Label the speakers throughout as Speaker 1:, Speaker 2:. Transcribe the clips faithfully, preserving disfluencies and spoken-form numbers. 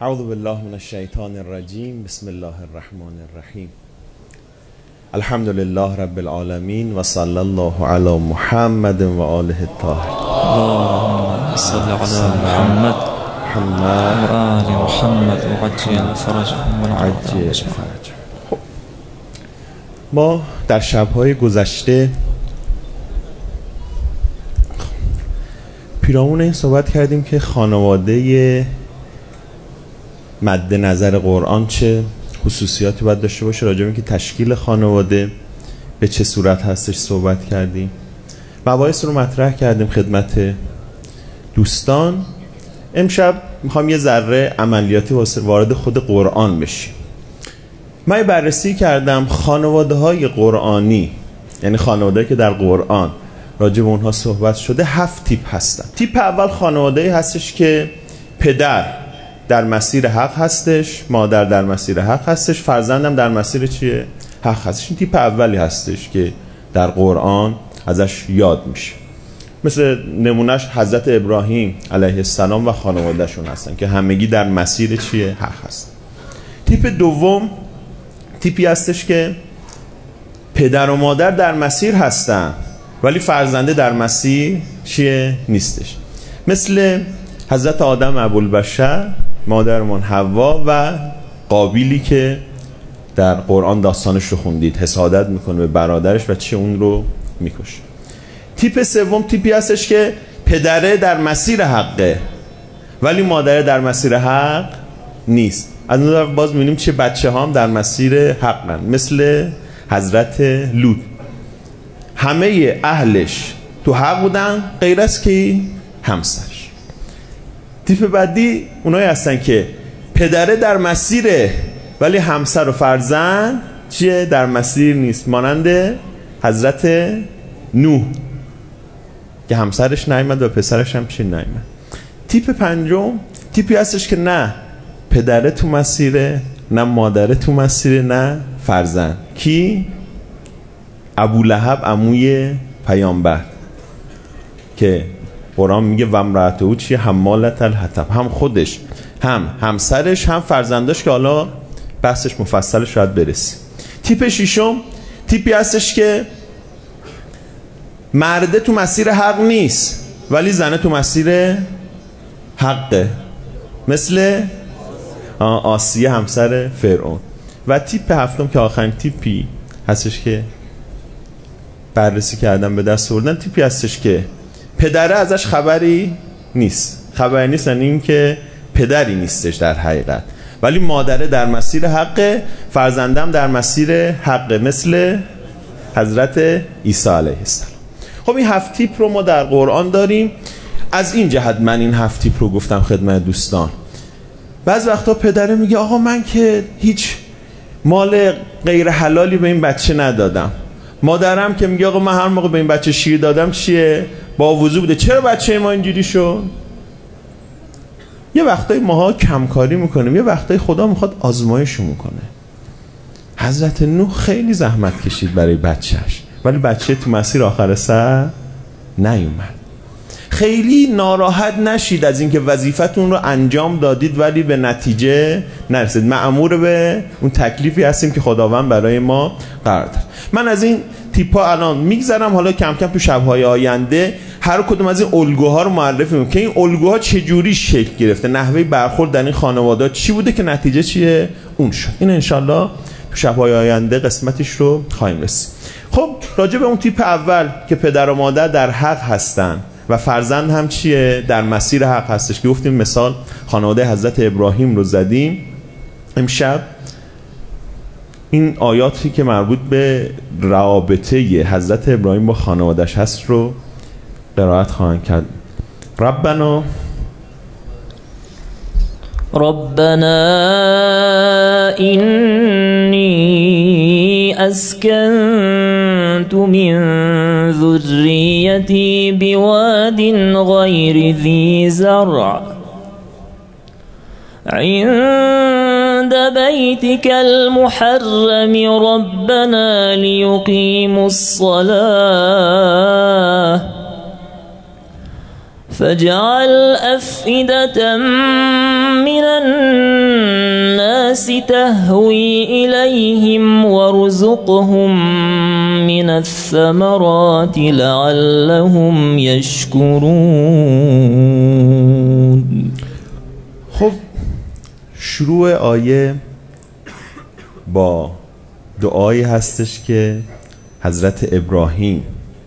Speaker 1: اعوذ بالله من الشیطان الرجیم. بسم الله الرحمن الرحیم. الحمد لله رب العالمین و صلی الله علی محمد و آله الطاهرین.
Speaker 2: اللهم صل علی محمد
Speaker 1: محمد
Speaker 2: و آل محمد و عجل فرجهم و
Speaker 1: عجل فرجهم. خب ما در شب‌های گذشته پیرامون این صحبت کردیم که خانواده مد نظر قرآن چه خصوصیاتی باید داشته باشه، راجع به اینکه تشکیل خانواده به چه صورت هستش صحبت کردیم. مباحث رو مطرح کردیم خدمت دوستان. امشب میخوام یه ذره عملیاتی وارد خود قرآن بشیم. من بررسی کردم خانواده های قرآنی، یعنی خانواده که در قرآن راجع به اونها صحبت شده، هفت تیپ هستن. تیپ اول خانواده هستش که پدر در مسیر حق هستش، مادر در مسیر حق هستش، فرزندم در مسیر چیه؟ حق هستش. این تیپ اولی هستش که در قرآن ازش یاد میشه. مثل نمونهش حضرت ابراهیم علیه السلام و خانوادهشون هستن که همگی در مسیر چیه؟ حق هستن. تیپ دوم تیپی هستش که پدر و مادر در مسیر هستن ولی فرزنده در مسیر چیه؟ نیستش. مثل حضرت آدم ابوالبشر، مادرمون حوا و قابیلی که در قرآن داستانش رو خوندید، حسادت میکنه به برادرش و چه اون رو میکشه. تیپ سوم تیپی هستش که پدره در مسیر حقه ولی مادره در مسیر حق نیست. از اون طرف باز میبینیم چه بچه ها هم در مسیر حقن، مثل حضرت لوط. همه اهلش تو حق بودن غیر از که همسرش. تیپ بعدی اونایی هستن که پدره در مسیره ولی همسر و فرزند چیه؟ در مسیر نیست، مانند حضرت نوح که همسرش نیامد و پسرش هم چی نیامد. تیپ پنجم تیپی هستش که نه پدره تو مسیره، نه مادره تو مسیره، نه فرزند. کی؟ ابولهب، عموی پیامبر، که قرآن میگه و امرأته او چیه؟ حمالة الحطب. هم خودش هم همسرش هم فرزنداش که حالا بحثش مفصل شاید برسی. تیپ ششم تیپی هستش که مرده تو مسیر حق نیست ولی زنه تو مسیر حقه، مثل آسیه همسر فرعون. و تیپ هفتم که آخرین تیپی هستش که بررسی کردم به دست آوردن، تیپی هستش که پدره ازش خبری نیست. خبری نیست یعنی این که پدری نیستش در حقیقت، ولی مادره در مسیر حقه، فرزندم در مسیر حقه، مثل حضرت عیسی علیه السلام. خب این هفت تیپ رو ما در قرآن داریم. از این جهت من این هفت تیپ رو گفتم خدمت دوستان. بعض وقتا پدره میگه آقا من که هیچ مال غیر حلالی به این بچه ندادم. مادرم که میگه آقا من هر موقع به این بچه شیر دادم چیه؟ با وضو بوده. چرا بچه ما اینجوری شد؟ یه وقتای ماها کمکاری میکنیم، یه وقتای خدا میخواد آزمایش میکنه. حضرت نوح خیلی زحمت کشید برای بچهش ولی بچه تو مسیر آخر سر نیومد. خیلی ناراحت نشید از اینکه وظیفتون رو انجام دادید ولی به نتیجه نرسید. مأمور به اون تکلیفی هستیم که خداوند برای ما قرار داد. من از این تیپا الان میگذرم، حالا کم کم تو شب‌های آینده هر کدوم از این الگوها رو معرفی می‌کنم که این الگوها چجوری شکل گرفته، نحوه برخورد در این خانواده چی بوده که نتیجه چیه اون شد. این انشالله تو شب‌های آینده قسمتش رو خواهیم رسید. خب راجع به اون تیپ اول که پدر و مادر در حق هستن و فرزند هم چیه؟ در مسیر حق هستش، که گفتیم مثال خانواده حضرت ابراهیم رو زدیم. امشب این آیاتی که مربوط به رابطه حضرت ابراهیم با خانواده‌اش هست رو قرائت خواهند کرد. ربنا
Speaker 3: ربنا إني أسكنت من ذريتي بواد غير ذي زرع عند بيتك المحرم ربنا ليقيموا الصلاة فاجعل أفئدة من الناس تهوي إليهم وارزقهم من الثمرات لعلهم يشكرون.
Speaker 1: خب شروع آیه با دعایی هستش که حضرت ابراهیم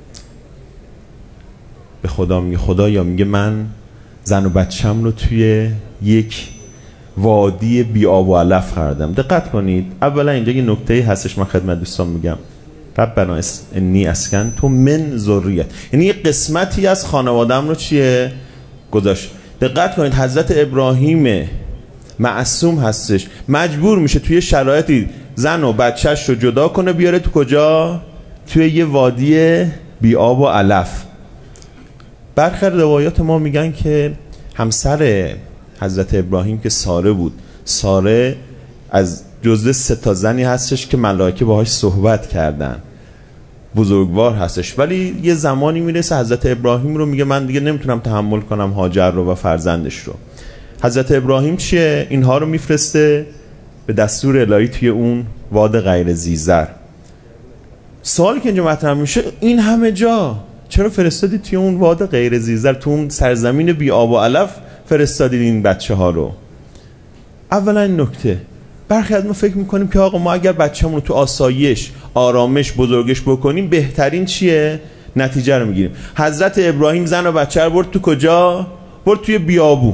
Speaker 1: به خدا میگه خدایا، میگه من زن و بچم رو توی یک وادی بی آب و علف کردم. دقت کنید، اولا اینجا یه نکته هستش من خدمت دوستان میگم، ربنا انی اسکن تو من ذریت، یعنی یه قسمتی از خانوادم رو چیه گذاشت. دقت کنید حضرت ابراهیم معصوم هستش، مجبور میشه توی شرایطی زن و بچهش رو جدا کنه بیاره تو کجا؟ توی یه وادی بی آب و علف. برخی روایات ما میگن که همسر حضرت ابراهیم که ساره بود، ساره از جزء سه تا زنی هستش که ملائکه باهاش صحبت کردن، بزرگوار هستش. ولی یه زمانی میرسه حضرت ابراهیم رو میگه من دیگه نمیتونم تحمل کنم هاجر رو و فرزندش رو. حضرت ابراهیم چیه؟ اینها رو میفرسته به دستور الهی توی اون واد غیر زیزر. سوالی که اینجا مطرح میشه، این همه جا چرا فرستادید توی اون واد غیر زیزر، تو اون سرزمین بی آب و علف فرستادید این بچه ها رو؟ اولا این نکته، برخی از ما فکر میکنیم که آقا ما اگر بچه‌مون رو تو آسایش، آرامش بزرگش بکنیم بهترین چیه؟ نتیجه رو میگیریم. حضرت ابراهیم زن و بچه رو برد تو کجا؟ برد توی بیابون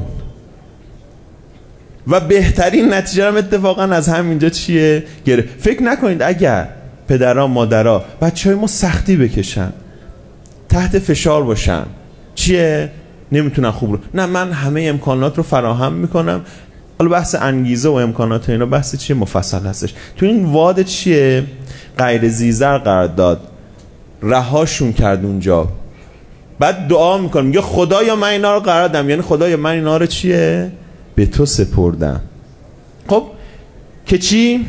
Speaker 1: و بهترین نتیجه رو اتفاقا از همینجا چیه؟ گرفت. فکر نکنید اگر پدرها مادرها بچه‌های ما سختی بکشن، تحت فشار باشن، چیه؟ نمیتونن خوب رو، نه من همه امکانات رو فراهم میکنم. حالا بحث انگیزه و امکانات اینا بحث چیه؟ مفصل هستش. تو این واد چیه؟ غیر زیزر قرار داد، رهاشون کرد اونجا. بعد دعا میکنه میگه خدایا من اینا رو قرار دادم، یعنی خدایا من اینا رو چیه؟ به تو سپردم. خب که چی؟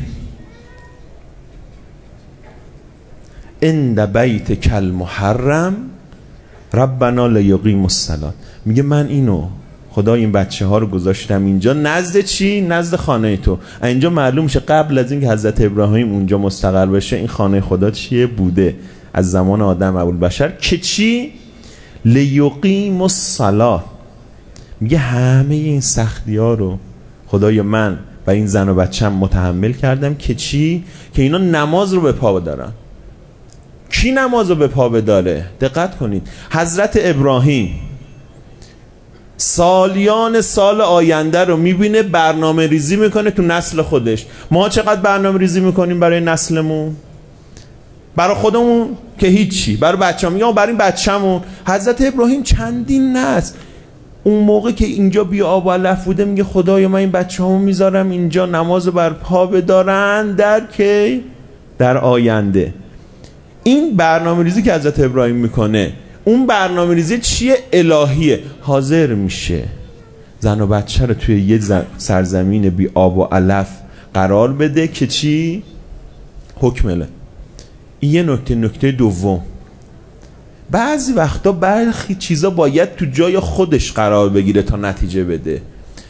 Speaker 1: عند بیت کل محرم ربنا لیقیموا الصلاة. میگه من اینو خدا این بچه ها رو گذاشتم اینجا نزد چی؟ نزد خانه تو. اینجا معلوم میشه قبل از اینکه حضرت ابراهیم اونجا مستقر بشه این خانه خدا چیه؟ بوده از زمان آدم ابوالبشر. که چی؟ لیقیموا الصلاة. میگه همه این سختی ها رو خدای من و این زن و بچم متحمل کردم که چی؟ که اینا نماز رو به پا بدارن. کی نماز رو به پا بداره؟ دقت کنید حضرت ابراهیم سالیان سال آینده رو میبینه، برنامه ریزی میکنه تو نسل خودش. ما چقدر برنامه ریزی میکنیم برای نسلمون؟ برای خودمون که هیچی، برای بچه‌مون یا برای این بچه‌مون. حضرت ابراهیم چندین نسل اون موقع که اینجا بی آب و علف بوده میگه خدایا من این بچه‌مو میذارم اینجا نماز رو بر پا بدارن در کی؟ در آینده. این برنامه ریزی که حضرت ابراهیم میکنه، اون برنامه ریزی چیه؟ الهیه. حاضر میشه زن و بچه رو توی یه سرزمین بی آب و علف قرار بده که چی؟ حکم الهی. این یه نکته. نکته دوم، بعضی وقتا برخی چیزا باید تو جای خودش قرار بگیره تا نتیجه بده.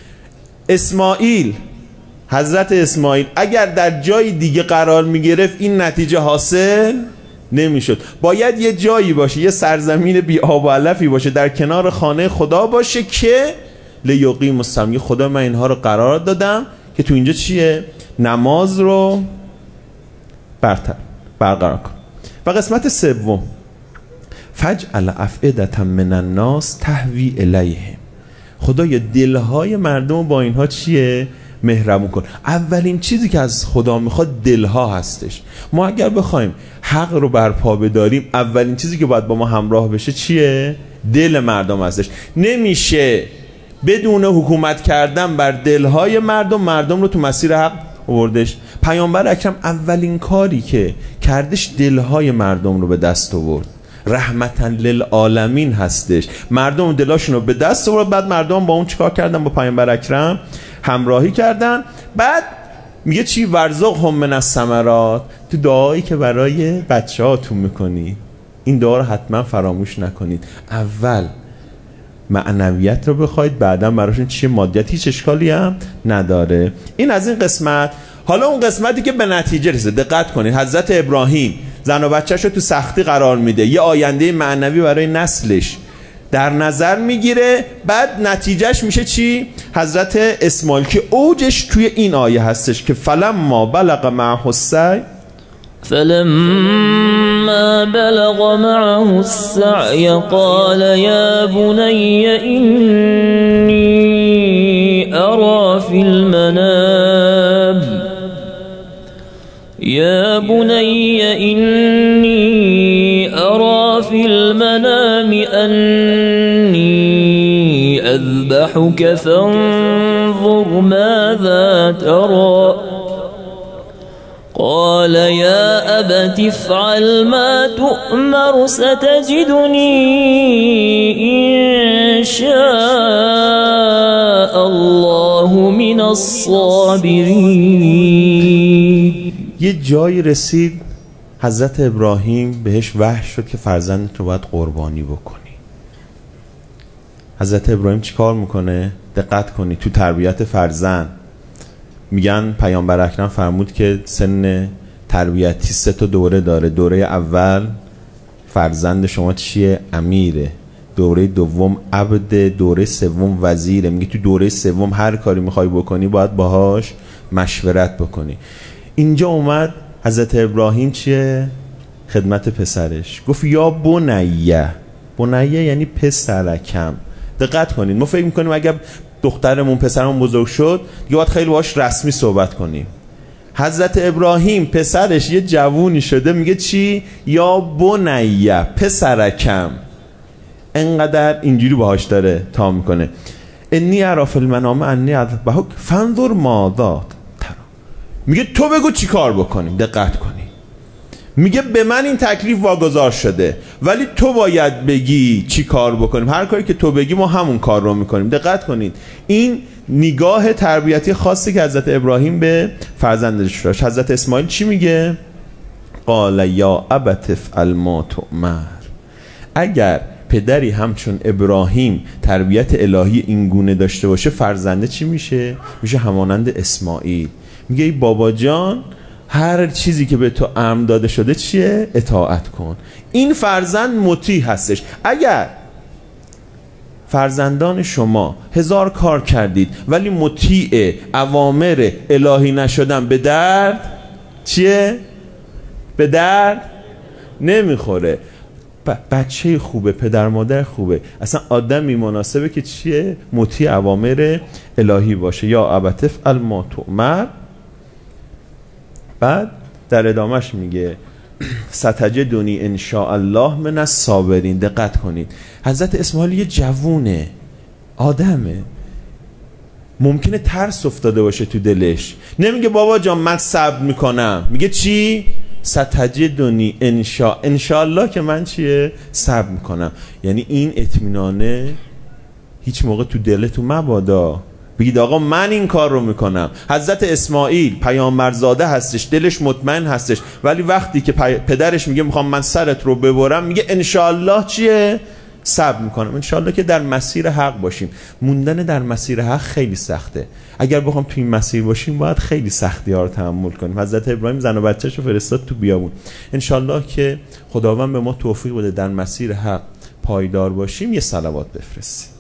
Speaker 1: اسماعیل، حضرت اسماعیل اگر در جای دیگه قرار میگرفت این نتیجه حاصل نمیشد. باید یه جایی باشه، یه سرزمین بی آب و علفی باشه در کنار خانه خدا باشه که لیقیموا الصلاة. خدا من اینها رو قرار دادم که تو اینجا چیه؟ نماز رو برتر برقرار کن. و قسمت سوم، فجعل افئدة من الناس تهوی الیهم. خدایا دلهای مردم با اینها چیه؟ مهربون کن. اولین چیزی که از خدا میخواد دلها هستش. ما اگر بخوایم حق رو برپا بداریم اولین چیزی که باید با ما همراه بشه چیه؟ دل مردم هستش. نمیشه بدون حکومت کردن بر دلهای مردم مردم رو تو مسیر حق آوردش. پیامبر اکرم اولین کاری که کردش دلهای مردم رو به دست آورد. رحمتا للعالمین هستش. مردم دلاشون رو به دست آورد، بعد مردم با اون چیکار کردن؟ با پیامبر اکرم همراهی کردن. بعد میگه چی؟ ورزقهم من الثمرات. تو دعایی که برای بچه‌هاتون میکنی این دعا رو حتما فراموش نکنید. اول معنویت رو بخواید بعدا براشون چیه مادیت، هیچ اشکالی هم نداره. این از این قسمت. حالا اون قسمتی که به نتیجه رسید، دقت کنید. حضرت ابراهیم زن و بچه‌ش رو تو سختی قرار میده، یه آینده معنوی برای نسلش در نظر میگیره، بعد نتیجهش میشه چی؟ حضرت اسماعیل که اوجش توی این آیه هستش که فلما بلغ معه السعی
Speaker 3: فلما بلغ معه السعي قال يا بني إني أرى في المنام يا بني إني أرى في المنام أني أذبحك فانظر ماذا ترى قال يا أبت افعل ما تؤمر ستجدني إن شاء الله من الصابرين.
Speaker 1: یه جایی رسید حضرت ابراهیم بهش وحی شد که فرزندت رو باید قربانی بکنی. حضرت ابراهیم چی کار میکنه؟ دقت کنی تو تربیت فرزند میگن پیامبر اکرم فرمود که سن تربیتی سه تا دوره داره. دوره اول فرزند شما چیه؟ امیره. دوره دوم عبد. دوره سوم وزیره. میگه تو دوره سوم هر کاری میخوای بکنی باید باهاش مشورت بکنی. اینجا اومد حضرت ابراهیم چیه؟ خدمت پسرش گفت یا بنیه. بنیه یعنی پسرکم. دقت کنید، ما فکر میکنیم اگر دخترمون پسرمون بزرگ شد دیگه باید خیلی باهاش رسمی صحبت کنیم. حضرت ابراهیم پسرش یه جوونی شده میگه چی؟ یا بنیه، پسرکم. انقدر اینجوری باهاش داره تا میکنه انی اری فی المنام انی اذبحک فانظر ماذا ترى. میگه تو بگو چی کار بکنیم. دقت کنی، میگه به من این تکلیف واگذار شده ولی تو باید بگی چی کار بکنیم. هر کاری که تو بگی ما همون کار رو میکنیم. دقت کنید، این نگاه تربیتی خاصی که حضرت ابراهیم به فرزندش داشت. حضرت اسماعیل چی میگه؟ قال یا ابت افعل ما تؤمر. اگر پدری همچون ابراهیم تربیت الهی این گونه داشته باشه، فرزنده چی میشه؟ میشه همانند اسماعیل. میگه ای بابا جان هر چیزی که به تو امر داده شده چیه؟ اطاعت کن. این فرزند مطیع هستش. اگر فرزندان شما هزار کار کردید ولی مطیع اوامر الهی نشدن، به درد چیه؟ به درد نمیخوره. بچه خوبه، پدر مادر خوبه، اصلا آدمی مناسبه که چیه؟ مطیع اوامر الهی باشه. یا ابت افعل ما تؤمر. بعد در ادامهش میگه ستجدنی ان شاء الله من الصابرین. دقت کنید، حضرت اسماعیل یه جوونه، آدمه، ممکنه ترس افتاده باشه تو دلش. نمیگه بابا جان من صبر میکنم، میگه چی؟ ستجدنی ان شاء ان شاء الله که من چیه؟ صبر میکنم. یعنی این اطمینانه هیچ موقع تو دلتون مبادا بگید آقا من این کار رو میکنم. حضرت اسماعیل پیامبرزاده هستش، دلش مطمئن هستش، ولی وقتی که پدرش میگه میخوام من سرت رو ببرم، میگه انشاءالله چیه؟ صبر میکنم. انشاءالله که در مسیر حق باشیم. موندن در مسیر حق خیلی سخته. اگر بخوام تو این مسیر باشیم باید خیلی سختی ها رو تحمل کنیم. حضرت ابراهیم زن و بچه‌شو فرستاد تو بیابون. انشاءالله که خداوند به ما توفیق بده در مسیر حق پایدار باشیم. یه صلوات بفرستید.